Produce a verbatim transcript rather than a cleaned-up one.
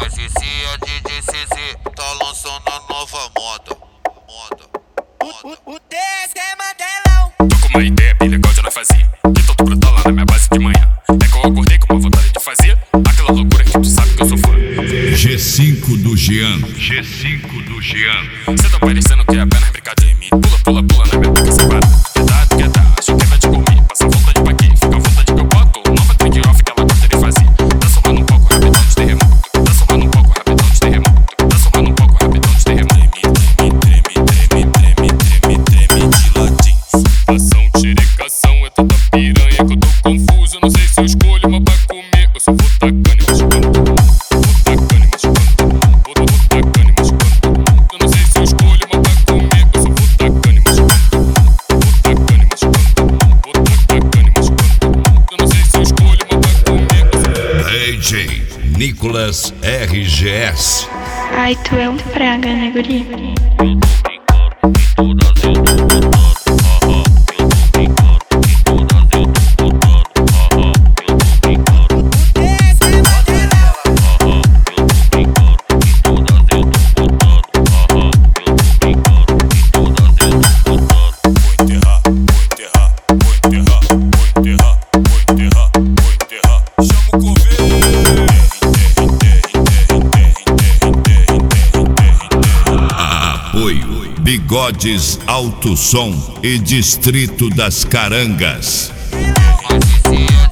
Mas esse é D J C Z, tá lançando a nova moda. Moda, moda. O, o, o D S é Mandelão. Tô com uma ideia bem legal de nós fazer. Que tô brutal lá na minha base de manhã. É que eu acordei com uma vontade de fazer aquela loucura que tu sabe que eu sou fã. G cinco do Jean, G cinco do Jean. Cê tá parecendo que é apenas brincadeira. Me pula, pula, pula na minha boca sem parar. Quer dar, quer dar, acho que vai te comer. Passa a vontade pra quê? Fica a vontade que eu boto. Nova trade off que ela gosta de fazer. Tá somando um pouco rapidão de terremoto. Tá somando um pouco rapidão de terremoto. Tá somando um pouco rapidão de terremoto. Treme, treme, treme, treme, treme, treme de latins. Ação, tiricação, é toda piranha que eu tô confuso. Não sei se eu escolho uma pra comer. Eu só vou tacando e machucando todo mundo. Vou tacando e machucando todo mundo. Vou tacando e machucando todo mundo. Eu não sei se eu escolho uma pra comer. Eu só vou tacando e machucando todo mundo. Vou tacando e machucando todo mundo. Vou tacando e machucando todo mundo. Eu não sei se eu escolho uma pra comer. D J Nicolas R G S. Ai, tu é um praga, né, guri? Apoio Bigodes Alto Som e Distrito das Carangas. Mas esse é